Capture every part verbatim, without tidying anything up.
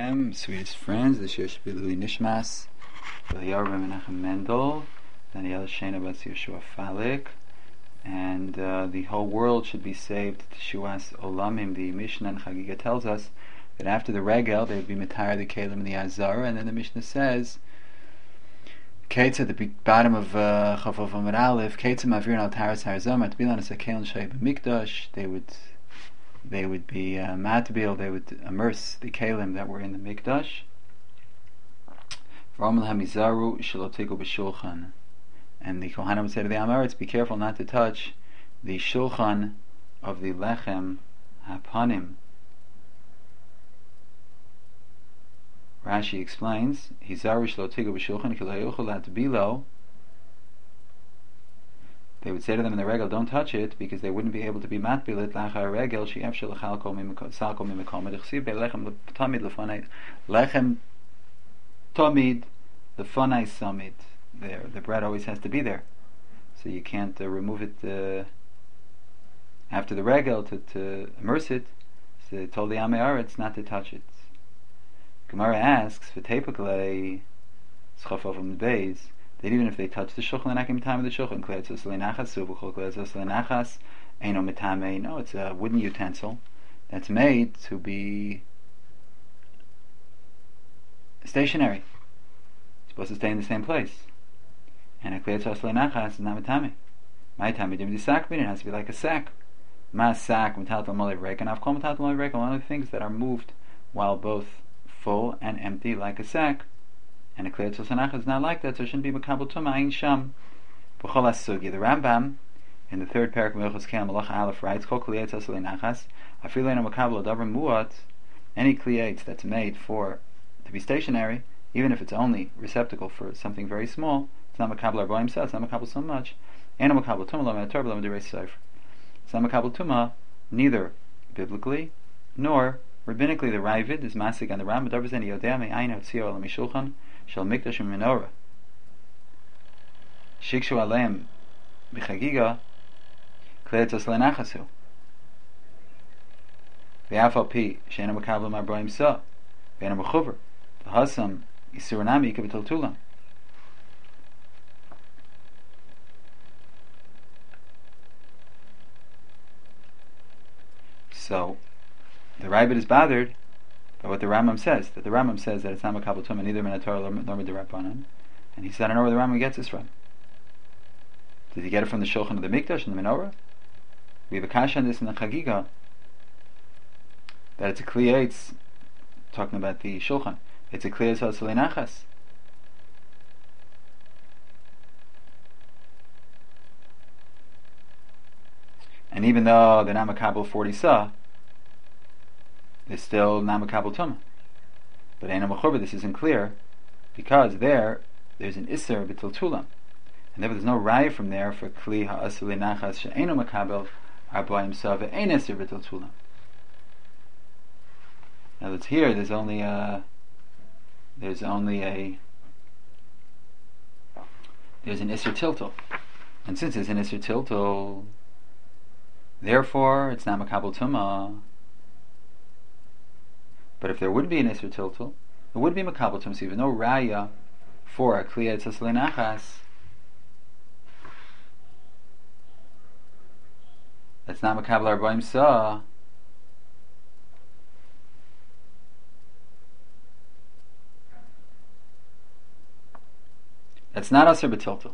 Hashem, sweetest friends. This year should be Lui Nishmas, Eliyahu Menachem Mendel, Daniel Shena Bas Yeshua Falik, and uh, the whole world should be saved. Teshuas Olamim. The Mishnah and Chagiga tells us that after the Regel they would be Matayar the Kalim and the Azara, and then the Mishnah says, Kates at the bottom of Chavav Amud Aleph, Kates Mavirin Al Taras Harzom at Bilan Sakel Shayb Mikdash. They would they would be uh, matbil, they would immerse the kalim that were in the mikdash. And the Kohanim would say to the Amaritz, be careful not to touch the shulchan of the lechem hapanim. Rashi explains, Hizaru shlo tigu b'shulchan ki lo yochel latbilo. They would say to them in the regel, don't touch it, because they wouldn't be able to be matbilit lachar regel she'ef shel chalko salko mimikom edichsiv belechem tamid lefanei lechem tamid lefanei samid. There, the bread always has to be there, so you can't uh, remove it uh, after the regel to, to immerse it. So they told the Ameyaretz not to touch it. Gemara asks, v'teipaklei schafavim beis, that even if they touch the shulchan, they're not going to be time of the shulchan. Kleetzos leinachas suvuchol kleetzos leinachas eino mitame. No, it's a wooden utensil that's made to be stationary. It's supposed to stay in the same place. And a kleetzos leinachas is not mitame. My time it has to be like a sack. Ma sack mitatal molei reik, and avkol mitatal molei reik. One of the things that are moved while both full and empty, like a sack. And a Kleetzos Hanach is not like that, so it shouldn't be Makabel Tumah Ayin Sham. B'chol HaSugya. The Rambam, in the third parak of Milchos Keil Malacha Aleph, writes, Kol Kleetzos Leinachas, Afilu Eino Makabel Adavar Muat, any Kleetz that's made for, to be stationary, even if it's only receptacle for something very small, it's not Makabel Arba himself, it's not Makabel so much. Eino Makabel Tumah Lo Me'ator Lo Me'derei Sefer. It's not Makabel Tumah, neither biblically, nor rabbinically. The Ravid is masig on the Rambam, Davar Zeni Yodea Me'ayin Hotzio Olam Mishulchan, Shal Mikdash Menorah Shikshu Aleim B'Chagiga Kleetzos Leinachasu V'Afal Pi She'ena Makabel Ma'Abrahim Sa V'Ena Mechuver V'Hasam Yisuranami Yikav Tulam. So the Ravid is bothered by what the Rambam says, that the Rambam says that it's not Makabel Tumah, neither Minatorah nor Midirabanan, and he said, I don't know where the Rambam gets this from. Did he get it from the Shulchan of the Mikdash and the Menorah? We have a kasha on this in the Chagiga, that it's a Kleetz, talking about the Shulchan, it's a Kleetz HaSalinachas. And even though they're not Makabel forty Sa, it's still not Makabel Tumah. But Eino Mechuber, this isn't clear, because there, there's an Isser B'til Tulam. And therefore there's no Raya from there for Kli Ha'asur Leinachas She'eino Makabel Arba Himself Ve'ein Isser B'til Tulam. Now that's here, there's only a, there's only a, there's an Isser Tiltul. And since there's an Isser Tiltul, therefore it's not Makabel Tumah. But if there would be an Isser Tiltul, it would be Makabel Tumah. So even no Raya for a Kleetzos Leinachas, that's not Makabel Arbaim Sa. That's not Asur B'Tiltul.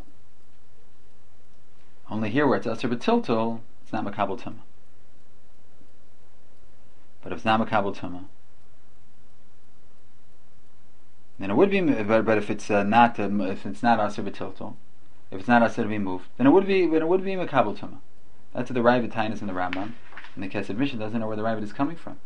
Only here where it's Asur B'Tiltul, it's not Makabel Tumah. But if it's not Makabel Tumah, then it would be. But, but if it's uh, not, uh, if it's not Asur B'Tiltul, if it's not Asur to be moved, then it would be. Then it would be Makabel Tumah. That's what the Ravid Tainis in the Rambam, and the Kesed Mishnah doesn't know where the Ravid is coming from.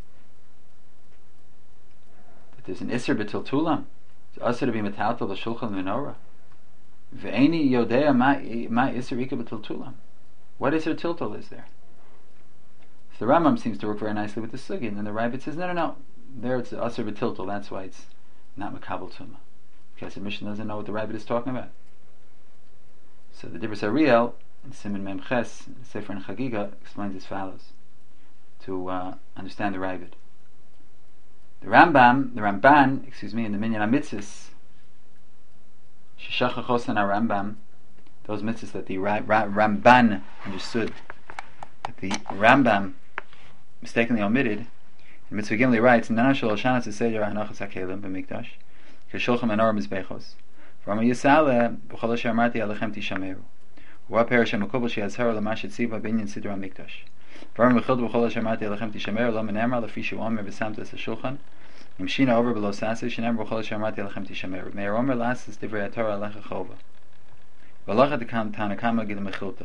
But there's an Isser B'Til Tulam. It's Asur to be Metaltal the Shulchan Menorah. Ve'eni Yodea Ma Ma Isser Ika B'Til Tulam. What Isser Tiltul is there? So the Rambam seems to work very nicely with the Sugi, and then the Ravid says, no, no, no. There it's Asur B'Tiltul. That's why it's not Makabel Tumah. Because the Mishnah doesn't know what the Rabbit is talking about. So the Dibros Ariel in Siman Mem Ches, Sefer and Chagiga, explains as follows to uh, understand the Ravid. The Rambam, the Ramban, excuse me, in the Minyan HaMitzvahs, Sheshachachos and Rambam, those mitzvahs that the Ra- Ra- Ramban understood, that the Rambam mistakenly omitted. And Mitzvah Gimli writes, Nana shel Hoshana tzeseder hanachas hakelim b'mikdash, k'shulchan menor mizbechos, v'ama yisale b'chol asher amarti alechem tishameru, u'ah perish ha'makubal she'azhara l'mash etziva b'inyan sidra ha'mikdash, v'ama v'childu b'chol asher amarti alechem tishameru, lo menamra lefi shu'omer v'samta es ha'shulchan, im shina over below saseh, shenamra b'chol asher amarti alechem tishameru, me'er omer lasses divrei haTorah alecha chova, v'alacha dekam tanakama gid mechilta.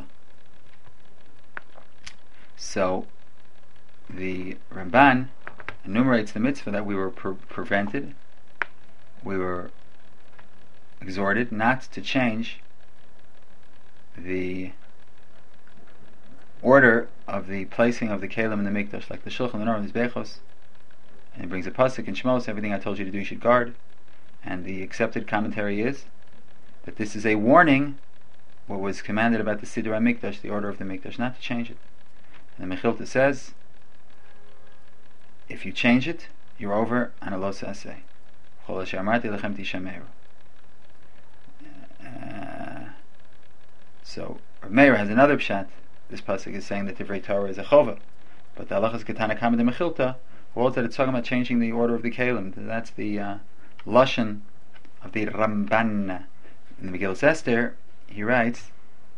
So, the Ramban enumerates the mitzvah that we were pre- prevented, we were exhorted not to change the order of the placing of the kelim in the mikdash, like the shulchan menor and mizbechos. And he brings a pasuk in Shmos, everything I told you to do you should guard. And the accepted commentary is that this is a warning, what was commanded about the siddur HaMikdash, the order of the mikdash, not to change it. And the Mechilta says, if you change it, you're over on a lo saseh. Chol asher amarti lechem tishameru. Uh, So, Rav Meir has another pshat. This pasuk is saying that Divrei Torah is a chova, but the halachas ketana kama de Mechilta holds that it's talking about changing the order of the kelim. That's the uh, lashon of the Ramban. In the Megillas Esther, he writes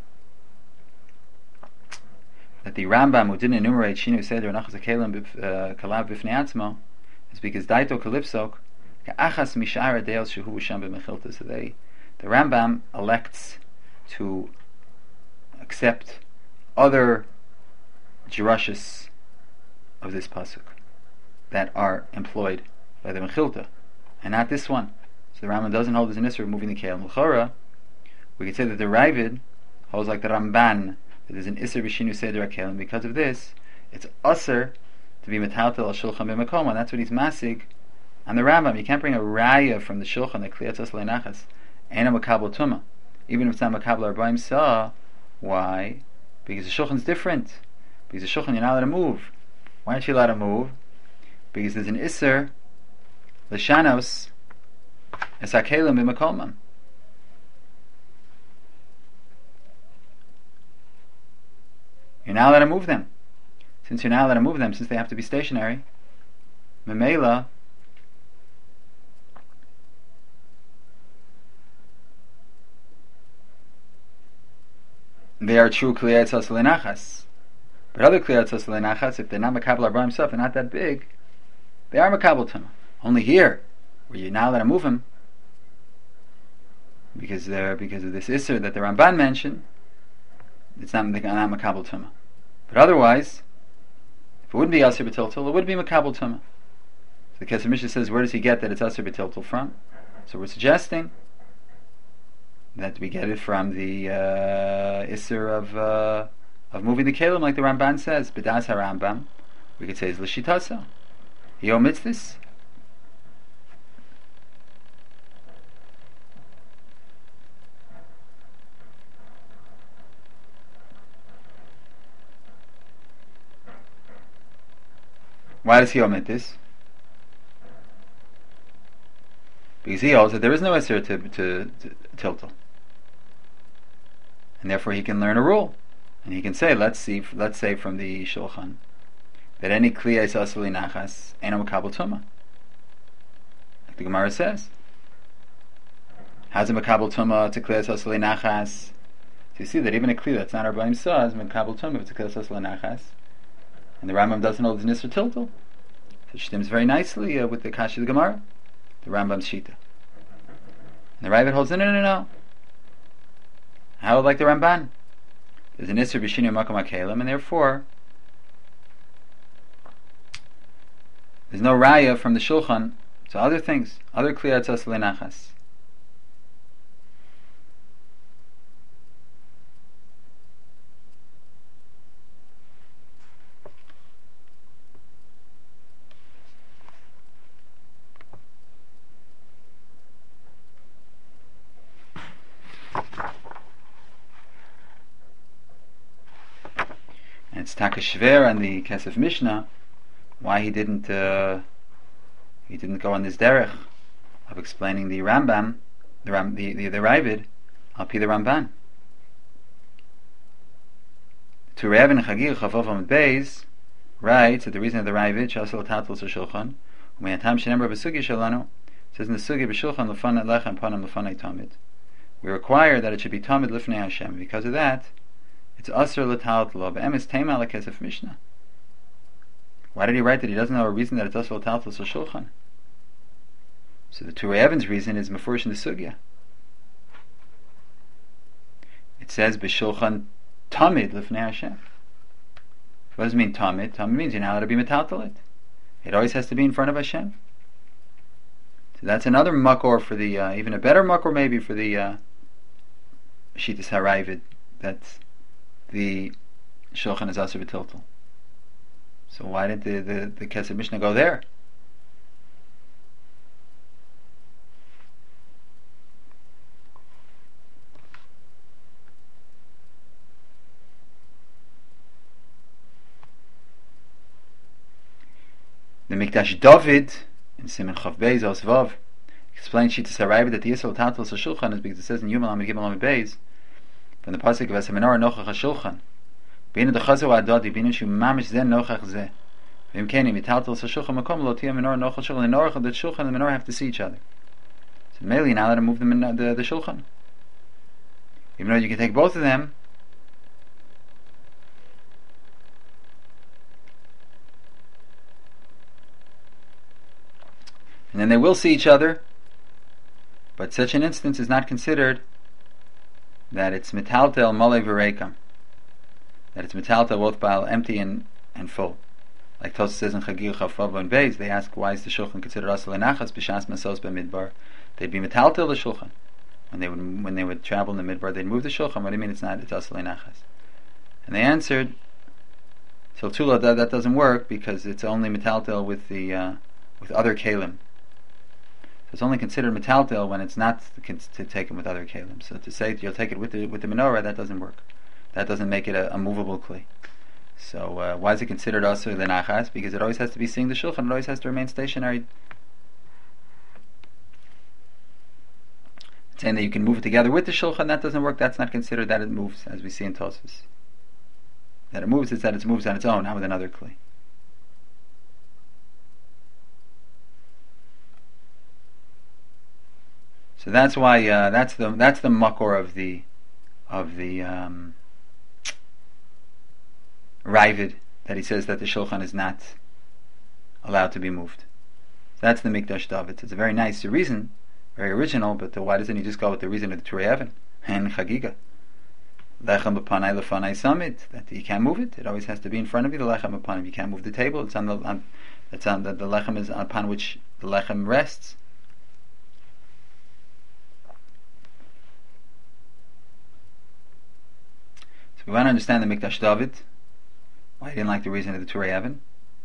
that the Rambam, who didn't enumerate Shinu Seder Nachas HaKelim Kalav Bifnei Atzmo, is because Daito Kalipsok Ka'achas Mishara Deil Shehu B'Sham B'Mechilta. So they, the Rambam elects to accept other drushes of this pasuk that are employed by the Mechilta, and not this one. So the Rambam doesn't hold as an issur of moving the kelim. L'chora, we could say that the Ravid holds like the Ramban, that there's an Isser b'shinu seder HaKelim. Because of this, it's Usser to be metaltel al shulchan b'makom, and that's what he's masig on the Rambam. You can't bring a raya from the shulchan, the kliyatzos le'nachas, and a makabel tuma, even if it's not makabel arbaim sa. Why? Because the shulchan's different. Because the shulchan you're not allowed to move. Why aren't you allowed to move? Because there's an Isser l'shanos es HaKelim b'makomam. You're not allowed to move them. Since you're not allowed to move them, since they have to be stationary, Memela, they are true kliyat tzos lenachas. But other kliyat tzos lenachas, if they're not makabel arba himself, they're not that big, they are makabel tuma. Only here, where you're not allowed to move them, because they're because of this isser that the Ramban mentioned, it's not, not makabel tuma. But otherwise, if it wouldn't be Asr B'Tiltul, it would be Makabel Tumah. So the Kesef Mishnah says, where does he get that it's Asr B'Tiltul from? So we're suggesting that we get it from the uh, Isser of uh, of moving the Kelim, like the Ramban says, B'das HaRambam. We could say it's L'shitasa. He omits this. Why does he omit this? Because he holds that there is no Isser to, to, to tiltal, and therefore he can learn a rule, and he can say, let's see, let's say from the Shulchan that any Kliya is asli nachas eno makabel tuma, like the Gemara says. How's a makabel tuma to Kliya is asli nachas? So you see that even a Kliya that's not arbaim sa is makabel tuma to Kliya is asli nachas. And the Rambam doesn't hold his Nisr Tiltul. So it stems very nicely uh, with the Kashi of the Gemara, the Rambam's Shita. And the Ravid holds, no, no, no, no. How like the Ramban? There's an Nisr B'Shinu Makom HaKelim, and therefore there's no Raya from the Shulchan to other things, other Kliyat Tzos Le'nachas. It's Takashver and the Kesef Mishnah why he didn't uh, he didn't go on this derech of explaining the Rambam, the Ram, the the, the Ravid, al pi the Ramban. To Rav and Chagir Chafaf Amud Beis writes that the reason of the Ravid Shasal Tatul Shulchan Umeyatam Shenemar B'Sugi Shalanu says in the Sugi B'Shulchan Lefanei Lechem Panam Lefanei Tamid. We require that it should be Tamid Lifnei Hashem. Because of that, it's Asr L'Tal Tlo Be'emes Tema L'Kesef Mishnah. Why did he write that? He doesn't know a reason that it's Asr L'Tal Tlo Shulchan. So the Turei Evan's reason is Mefurish in the Sugya. It says B'Shulchan Tamid Lifnei Hashem. What does it mean Tamid? Tamid means you're not allowed to be metaltal it. It always has to be in front of Hashem. So that's another makor for the, uh, even a better makor maybe for the uh, Shitas HaRavid, that the Shulchan is also betiltal. So why did the, the, the Kesef Mishnah go there? The Mikdash David in Siman Chav Beis Osvav explains Shitas HaRavid that the Yisrael Tatul Shulchan is because it says in Yom Lamed Gimel Lamed Beis from the pasuk of Asamenor Nochach HaShulchan Beinu Dechazu Adadi Beinu Shu Mamish Zeh Nochach Zeh V'im Keni Mitatul Shulchan Makom Lo Tia Menor Nochach Shulchan. The Norach of the Shulchan and the Menor have to see each other. So mainly now let him move them in the, the Shulchan. Even though you can take both of them, and then they will see each other, but such an instance is not considered that it's metaltel mole v'reikam, that it's metaltel both by empty and, and full. Like Tosfos says in Chagir Chafrav and Beis, they ask why is the Shulchan considered asal lenachas b'shas masos b'midbar? They'd be metaltel the Shulchan when they would when they would travel in the midbar. They'd move the Shulchan. What do you mean it's not? It's asal lenachas. And they answered, till Tula that, that doesn't work because it's only metaltel with the uh, with other kalim. So it's only considered metaltel when it's not to, to take it with other kalim. So to say you'll take it with the with the menorah, that doesn't work. That doesn't make it a, a movable kli. So uh, why is it considered also the nachas? Because it always has to be seeing the shulchan. It always has to remain stationary. Saying that you can move it together with the shulchan, that doesn't work. That's not considered that it moves, as we see in Tosfos. That it moves is that it moves on its own, not with another kli. So that's why uh, that's the that's the makor of the of the um, Ravid, that he says that the shulchan is not allowed to be moved. That's the Mikdash David. It's a very nice reason, very original, but the, why doesn't he just go with the reason of the Turei Even and Chagiga? Lechem b'panai lefanai samid, that you can't move it. It always has to be in front of you. The lechem upon you can't move the table. It's on the on, it's on the, the lechem is upon which the lechem rests. We want to understand the Mikdash David, why he didn't like the reason of the Turei Even.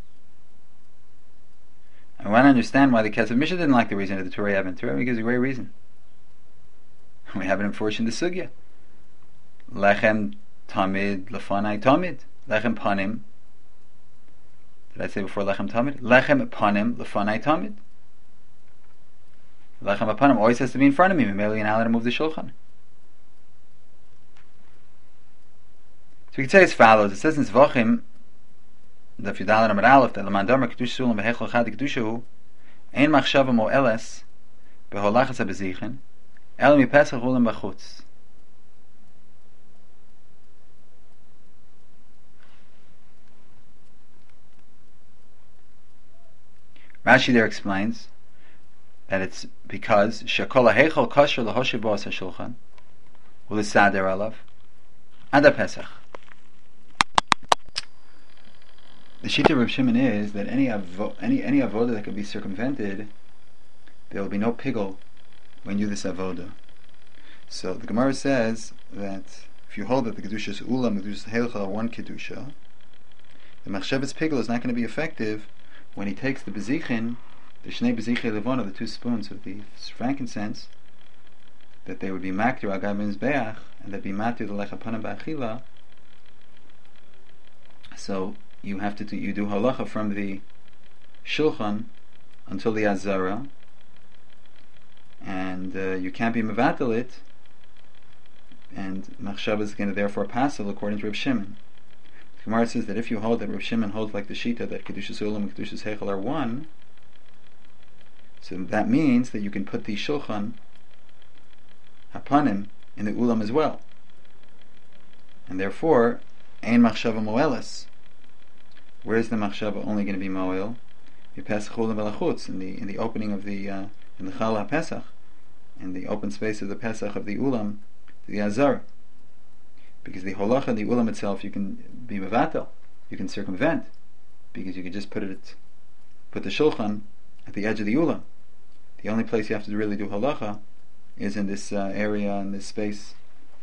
And we want to understand why the Kesef Mishnah didn't like the reason of the Turei Even. Turei Even gives a great reason. We have it in Forsh in the Sugya. Lechem Tamid Lefanai Tamid. Lechem Panim. Did I say before Lechem Tamid? Lechem Panim Lefanai Tamid. Lechem Panim always has to be in front of me. Maybe you're not allowed to move the Shulchan. So we can say as follows. It says in Zvachim, the Fidal Amar Aleph, that Lamandamar Kedush Sulam Behechel Chad Kedushahu, Ein Machshava Mo Eles, Beholachas HaBezichin, El Mi Pesach Ulam Bachutz. Rashi there explains that it's because Shekol HaHechel Kosher Lahoshe Boas HaShulchan, Ulisader Alav, Ada Pesach. The shita of Reb Shimon is that any avo- any any avoda that could be circumvented, there will be no pigul when you do this avoda. So the Gemara says that if you hold that the kedusha is ulam, the kedusha heichal are one kedusha, the machshavas pigul is not going to be effective when he takes the bezichin, the shnei bezichin levona, the two spoons of the frankincense, that they would be maktir agam mizbeach, and that be maktir the lechapanim ba'achila. So you have to do, you do halacha from the shulchan until the Azara, and uh, you can't be mevatel it, and machshava is going to therefore pasul according to Reb Shimon. The Gemara says that if you hold that Reb Shimon holds like the Shita that Kedushas Ulam and Kedushas Heichel are one, so that means that you can put the Shulchan Hapanim in the Ulam as well, and therefore Ein Machshava Moelas. Where is the Machshava only going to be Moel? Pesach Ulam Velachutz, in the in the opening of the uh, in the Chal HaPesach, in the open space of the Pesach of the Ulam, the Azar, because the Holacha, the Ulam itself, you can be mevatel, you can circumvent, because you can just put it, put the Shulchan at the edge of the Ulam. The only place you have to really do Holacha is in this uh, area, in this space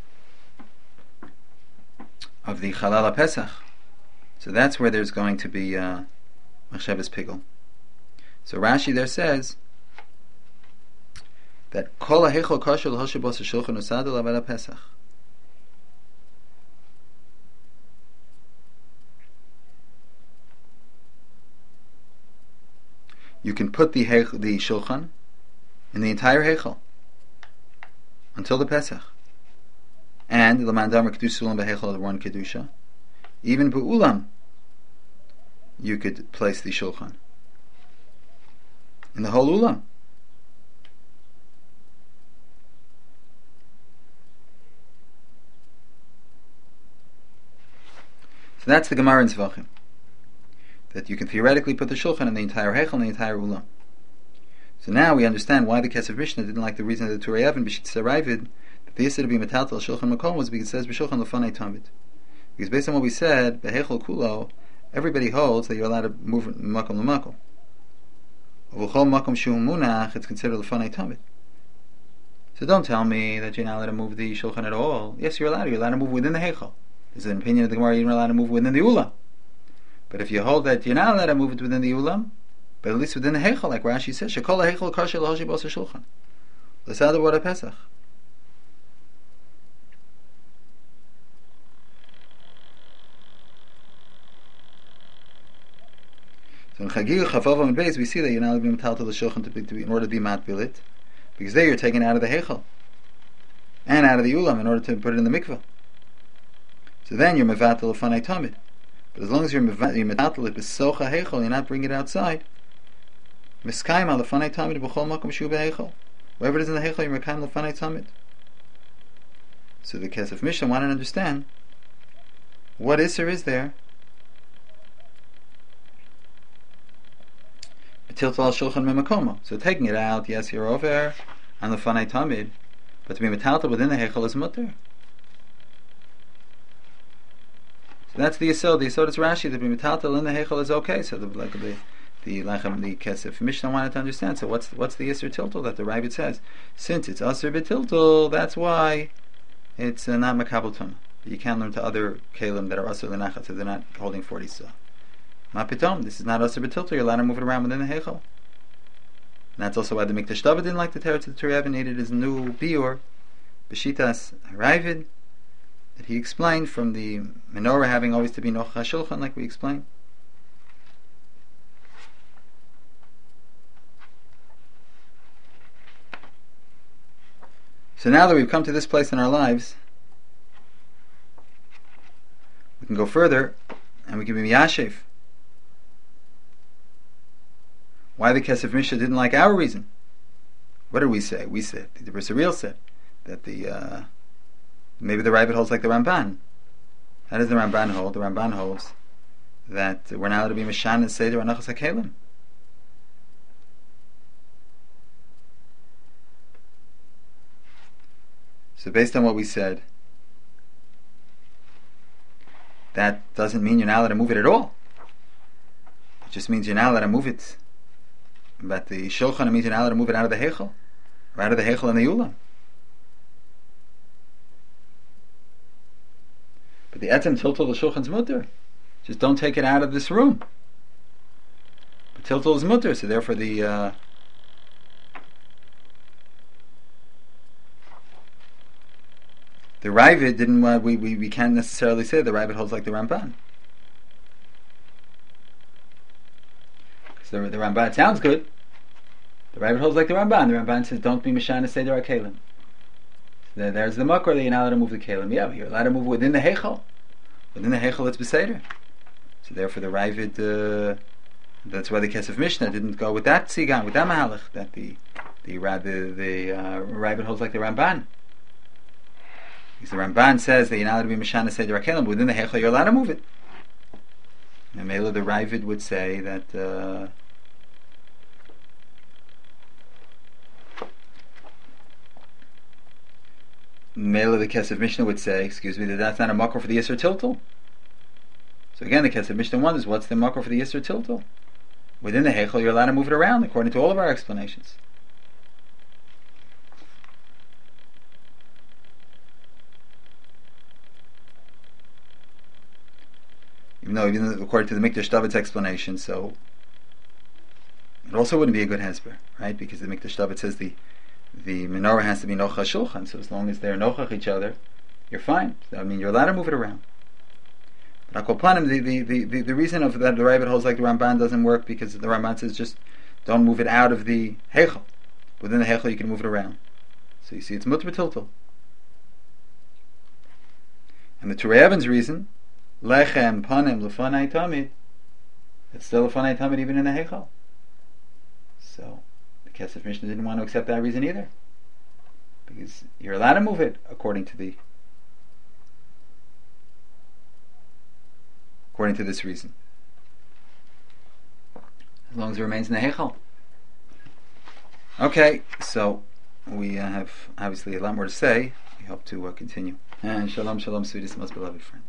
of the Chalal HaPesach. So that's where there's going to be uh, Machshavas Pigel. So Rashi there says that Kol HaHeichel Kosher L'Hoshe Bos HaShulchan Usadol Avad HaPesach. You can put the heichel, the Shulchan in the entire Heichel until the Pesach. And L'man Damar Kedusha Ulam BeHeichel of one Kedusha. Even Be'ulam you could place the Shulchan in the whole Ulam. So that's the Gemara in Zvachim, that you can theoretically put the Shulchan in the entire Heichel and the entire Ulam. So now we understand why the Kesef Mishnah didn't like the reason of the Turei Even B'shit Saravid that the Yisra to be metaltal Shulchan Makom was because it says B'Shulchan L'fanei Tamid. Because based on what we said, B'Heichel Kulo, everybody holds that you're allowed to move Makom L'Makom. V'Chol Makom Shu Munach, it's considered L'fanei Tamid. So don't tell me that you're not allowed to move the Shulchan at all. Yes, you're allowed. You're allowed to move within the Heichel. There's an opinion of the Gemara you're not allowed to move within the Ulam. But if you hold that you're not allowed to move it within the Ulam, but at least within the Heichel, like Rashi says, Shekol HaHeichel Kosher L'Hoshi Bos HaShulchan L'Sada B'Od HaPesach. So in Chagiga Chavav and Beis, we see that you're not allowed to be metal to the Shulchan to be, to be, in order to be matbilit, because there you're taken out of the Heichel and out of the Ulam in order to put it in the mikveh. So then you're mevatel l'fanei tamid. But as long as you're mevatel it b'socha heichel, you're not bringing it outside. Miskayim al l'fanei tamid b'chol makom shu b'heichel. Wherever it is in the heichel, you're mekayim l'fanei tamid. So the Kesef Mishnah wanted to understand what iser is there. B'tiltal al shulchan me'makomo. So taking it out, yes, you're over on the l'fanei tamid, but to be metaltal within the heichel is mutter. So that's the Yisod. The Yisod is Rashi. The B'mitaltal in the Heichel is okay. So the like the the Lechem the Kesef Mishnah wanted to understand. So what's what's the Yisr Tiltal that the Rabbit says? Since it's Asr B'Tiltal, that's why it's uh, not Makabel Tumah. You can't learn to other Kalim that are Asr L'Nachat, so they're not holding forty Sa. Mapitom, this is not Asr B'Tiltal. You're allowed to move it around within the Heichel. And that's also why the Mikdash David didn't like the Torah to the Torah and needed his new Biur, B'Shitas Ravid, that he explained from the menorah having always to be Noch HaShulchan, like we explained. So now that we've come to this place in our lives, we can go further and we can be Miyashev. Why the Kesef Mishnah didn't like our reason? What did we say? We said, the Brisaril said, that the uh, maybe the Rabbit holds like the Ramban. How does the Ramban hold? The Ramban holds that we're not allowed to be Mishan and Seder Anachas HaKelim. So based on what we said, that doesn't mean you're not allowed to move it at all. It just means you're not allowed to move it. But the Shulchan means you're not allowed to move it out of the Heichel, or out of the Heichel and the Ulam. But the etzem tiltal the shulchan's mutter. Just don't take it out of this room. But tiltal is mutter, so therefore the uh, the Ravid didn't. Uh, we, we we can't necessarily say the Ravid holds like the Ramban. Because the, the Ramban sounds good. The Ravid holds like the Ramban. The Ramban says, don't be Mishana Seder HaKelim. So there's the makor that you're not allowed to move the Kelim. Yeah, but you're allowed to move within the Heichal. Within the Heichal, it's Beseder. So therefore the Ravid, uh, that's why the Kesef Mishnah didn't go with that Tzigan, with that Mahalach, that the the the, the uh, Ravid holds like the Ramban. Because the Ramban says that you're not allowed to be Mishana Seder HaKelim, but within the Heichal you're allowed to move it. And Mela the Ravid would say that uh, Mela the Kesef Mishnah would say, excuse me, that that's not a makor for the Yisr Tiltal. So again, the Kesef Mishnah wonders, what's the makor for the Yisr Tiltal? Within the Heichel, you're allowed to move it around, according to all of our explanations. Even though, even though, according to the Mikdash David's explanation, so it also wouldn't be a good hesper, right? Because the Mikdash David says the the menorah has to be nochach shulchan, so as long as they're nochach each other, you're fine. I mean, you're allowed to move it around. But Akoplanim, the, the, the, the, the reason of that the Ravid holds like the Ramban doesn't work because the Ramban says just don't move it out of the Heichel. Within the Heichel you can move it around. So you see it's mutter tiltal. And the Turei Evan's reason, lechem panim lefanai tamid, it's still lefanai tamid even in the Heichel. So the Kesef Mishnah didn't want to accept that reason either. Because you're allowed to move it according to the according to this reason. As long as it remains in the Heichel. Okay, so we uh, have obviously a lot more to say. We hope to uh, continue. And shalom, shalom, sweetest, most beloved friend.